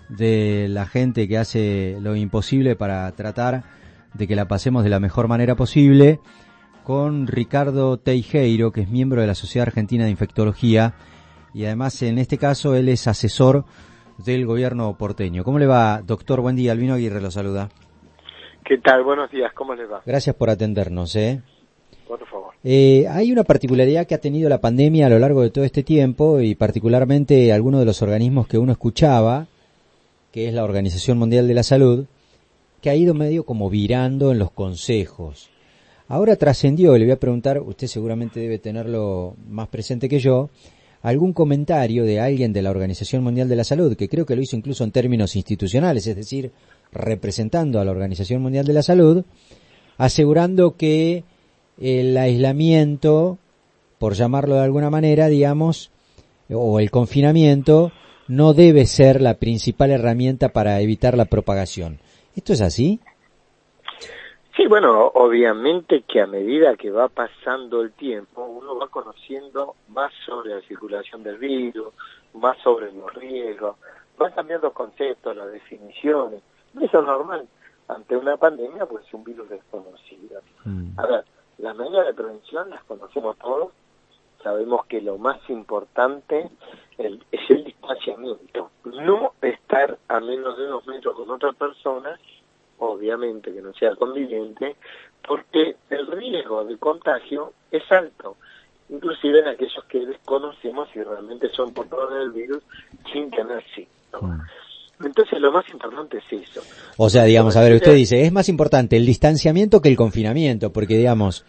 de la gente que hace lo imposible para tratar de que la pasemos de la mejor manera posible, con Ricardo Teijeiro, que es miembro de la Sociedad Argentina de Infectología, y además en este caso él es asesor del gobierno porteño. ¿Cómo le va, doctor? Buen día, Albino Aguirre lo saluda. ¿Qué tal? Buenos días, ¿cómo les va? Gracias por atendernos, Por favor. Hay una particularidad que ha tenido la pandemia a lo largo de todo este tiempo, y particularmente algunos de los organismos que uno escuchaba, que es la Organización Mundial de la Salud, que ha ido medio como virando en los consejos. Ahora trascendió, y le voy a preguntar, usted seguramente debe tenerlo más presente que yo, algún comentario de alguien de la Organización Mundial de la Salud, que creo que lo hizo incluso en términos institucionales, es decir, representando a la Organización Mundial de la Salud, asegurando que el aislamiento, por llamarlo de alguna manera, digamos, o el confinamiento, no debe ser la principal herramienta para evitar la propagación. ¿Esto es así? Sí, bueno, obviamente que a medida que va pasando el tiempo, uno va conociendo más sobre la circulación del virus, más sobre los riesgos, van cambiando conceptos, las definiciones. Eso es normal. Ante una pandemia, pues un virus desconocido. A ver, las medidas de prevención las conocemos todos. Sabemos que lo más importante es el distanciamiento. No estar a menos de 2 metros con otra persona, obviamente que no sea conviviente, porque el riesgo de contagio es alto, inclusive en aquellos que desconocemos si realmente son portadores del virus sin tener síntomas. Entonces lo más importante es eso. O sea, digamos, a ver, usted dice, es más importante el distanciamiento que el confinamiento, porque digamos,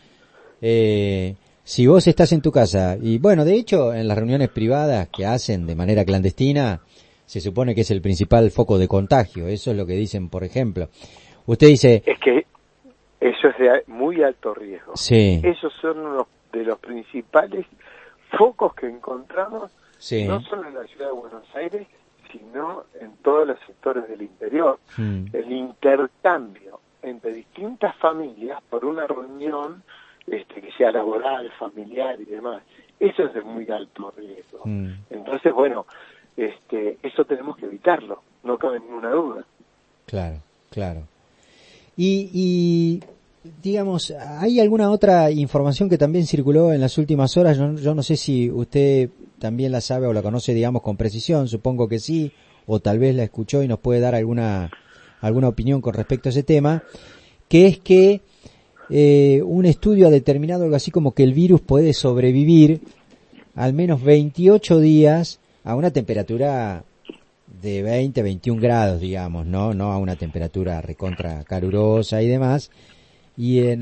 si vos estás en tu casa, y bueno, de hecho, en las reuniones privadas que hacen de manera clandestina, se supone que es el principal foco de contagio, eso es lo que dicen, por ejemplo. Usted dice... Es que eso es de muy alto riesgo. Sí. Esos son uno de los principales focos que encontramos, sí. No solo en la ciudad de Buenos Aires, sino en todos los sectores del interior. El intercambio entre distintas familias por una reunión que sea laboral, familiar y demás, eso es de muy alto riesgo. Entonces, bueno, eso tenemos que evitarlo, no cabe ninguna duda. Claro, claro. Y digamos, ¿hay alguna otra información que también circuló en las últimas horas? Yo no sé si usted también la sabe o la conoce, digamos, con precisión, supongo que sí, o tal vez la escuchó y nos puede dar alguna opinión con respecto a ese tema, que es que un estudio ha determinado algo así como que el virus puede sobrevivir al menos 28 días a una temperatura de 20, 21 grados, digamos, no a una temperatura recontra calurosa y demás, y en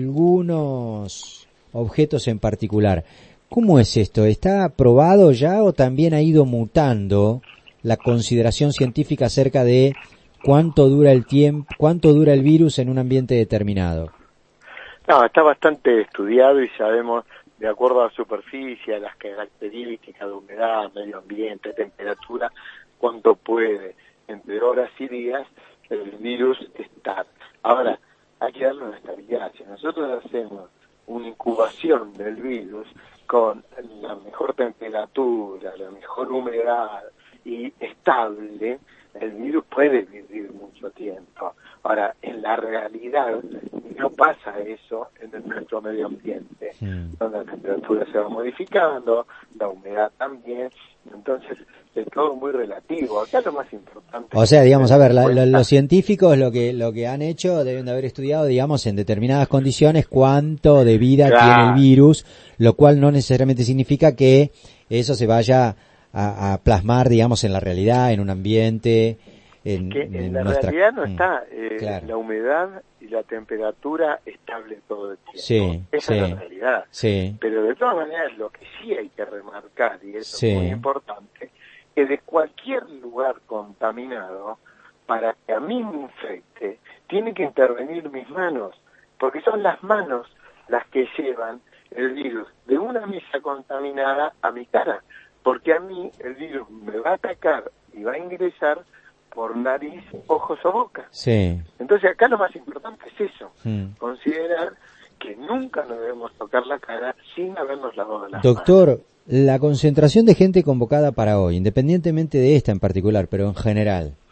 algunos objetos en particular. ¿Cómo es esto? ¿Está probado ya o también ha ido mutando la consideración científica acerca de cuánto dura el tiempo, cuánto dura el virus en un ambiente determinado? No, está bastante estudiado y sabemos, de acuerdo a la superficie, a las características de humedad, medio ambiente, temperatura, cuánto puede, entre horas y días, el virus estar. Ahora, hay que darle una estabilidad. Si nosotros hacemos una incubación del virus con la mejor temperatura, la mejor humedad y estable, el virus puede vivir mucho tiempo. Ahora, en la realidad no pasa eso en nuestro medio ambiente, donde la temperatura se va modificando, la humedad también, entonces es todo muy relativo. Acá lo más importante... O sea, digamos, a ver, los científicos lo que han hecho deben de haber estudiado, digamos, en determinadas condiciones cuánto de vida tiene el virus, lo cual no necesariamente significa que eso se vaya a plasmar, digamos, en la realidad, en un ambiente... En la realidad no está claro. La humedad y la temperatura estable todo el tiempo. Sí, esa es la realidad. Sí. Pero de todas maneras lo que sí hay que remarcar, y eso es muy importante, que de cualquier lugar contaminado, para que a mí me infecte, tiene que intervenir mis manos, porque son las manos las que llevan el virus de una mesa contaminada a mi cara, porque a mí el virus me va a atacar y va a ingresar por nariz, ojos o boca. Sí. Entonces acá lo más importante es eso, considerar que nunca nos debemos tocar la cara sin habernos lavado las manos. Doctor, la concentración de gente convocada para hoy, independientemente de esta en particular, pero en general,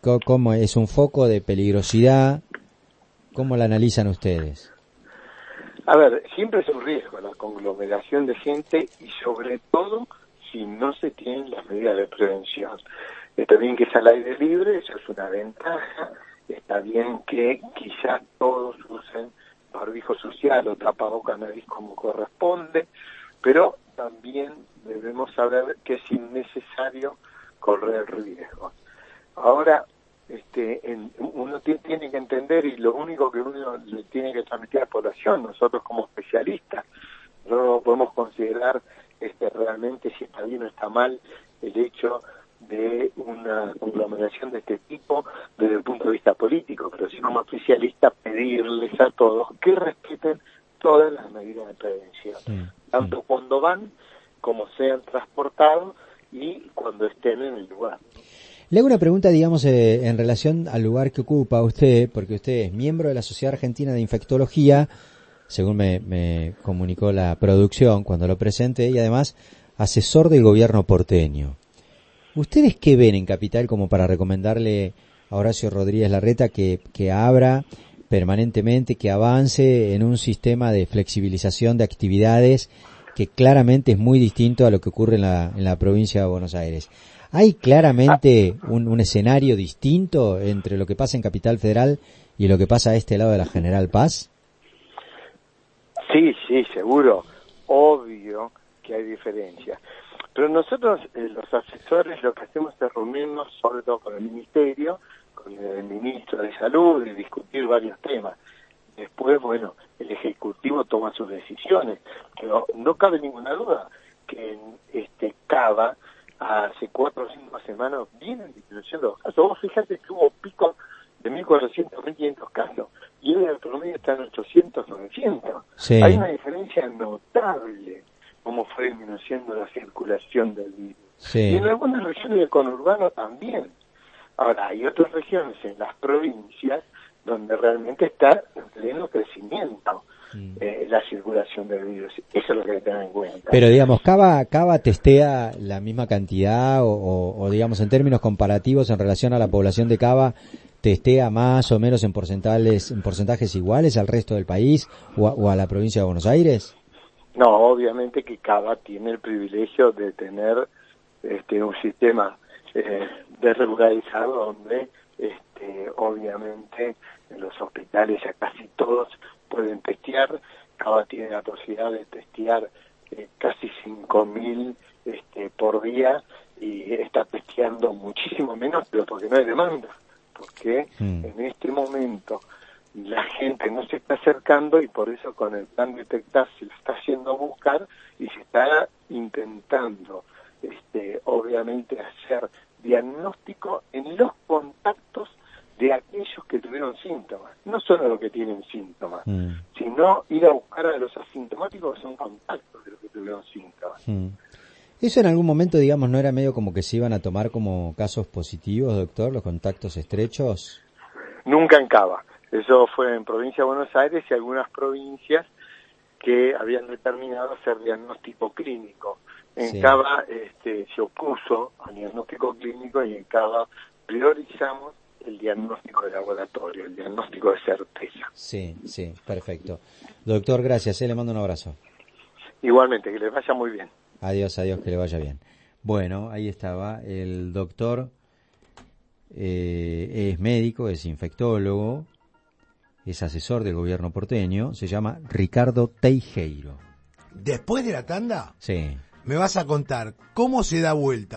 ¿Cómo es un foco de peligrosidad? ¿Cómo la analizan ustedes? A ver, siempre es un riesgo la conglomeración de gente y sobre todo si no se tienen las medidas de prevención. Está bien que es al aire libre, eso es una ventaja. Está bien que quizás todos usen barbijo social o tapaboca nariz como corresponde, pero también debemos saber que es innecesario correr riesgos. Ahora, uno tiene que entender, y lo único que uno le tiene que transmitir a la población, nosotros como especialistas, no podemos considerar realmente si está bien o está mal el hecho de una conglomeración de este tipo desde el punto de vista político, pero sí como especialista pedirles a todos que respeten todas las medidas de prevención, tanto cuando van como sean transportados y cuando estén en el lugar. Le hago una pregunta, digamos, en relación al lugar que ocupa usted, porque usted es miembro de la Sociedad Argentina de Infectología, según me comunicó la producción cuando lo presenté, y además asesor del gobierno porteño. ¿Ustedes qué ven en Capital como para recomendarle a Horacio Rodríguez Larreta que abra permanentemente, que avance en un sistema de flexibilización de actividades que claramente es muy distinto a lo que ocurre en la provincia de Buenos Aires? ¿Hay claramente un escenario distinto entre lo que pasa en Capital Federal y lo que pasa a este lado de la General Paz? Sí, seguro. Obvio que hay diferencias. Pero nosotros, los asesores, lo que hacemos es reunirnos, sobre todo con el Ministerio, con el Ministro de Salud, y discutir varios temas. Después, bueno, el Ejecutivo toma sus decisiones. Pero no cabe ninguna duda que en Cava, hace 4 o 5 semanas, vienen disminuyendo los casos. Vos fíjate que hubo pico de 1.400, 1.500 casos, y hoy el promedio está en 800, 900. Sí. Hay una diferencia notable cómo fue disminuyendo la circulación del virus. Sí. Y en algunas regiones del conurbano también. Ahora, hay otras regiones en las provincias donde realmente está en pleno crecimiento la circulación del virus. Eso es lo que hay que tener en cuenta. Pero digamos, ¿Cava testea la misma cantidad o digamos en términos comparativos en relación a la población de Cava, testea más o menos en porcentajes iguales al resto del país o a la provincia de Buenos Aires? No, obviamente que Cava tiene el privilegio de tener un sistema desregularizado donde obviamente en los hospitales ya casi todos pueden testear. Cava tiene la posibilidad de testear casi 5.000 por día y está testeando muchísimo menos, pero porque no hay demanda, porque en este momento la gente no se está acercando y por eso con el plan Detectar se lo está haciendo buscar y se está intentando obviamente hacer diagnóstico en los contactos de aquellos que tuvieron síntomas, no solo los que tienen síntomas, sino ir a buscar a los asintomáticos que son contactos de los que tuvieron síntomas. ¿Eso en algún momento, digamos, no era medio como que se iban a tomar como casos positivos, doctor, los contactos estrechos? Nunca en Cava. Eso fue en provincia de Buenos Aires y algunas provincias que habían determinado hacer diagnóstico clínico. En Cava se opuso al diagnóstico clínico y en Cava priorizamos el diagnóstico de laboratorio, el diagnóstico de certeza. Sí, perfecto. Doctor, gracias, le mando un abrazo. Igualmente, que les vaya muy bien. Adiós, que le vaya bien. Bueno, ahí estaba el doctor, es médico, es infectólogo, es asesor del gobierno porteño, se llama Ricardo Teijeiro. Después de la tanda, sí, me vas a contar cómo se da vuelta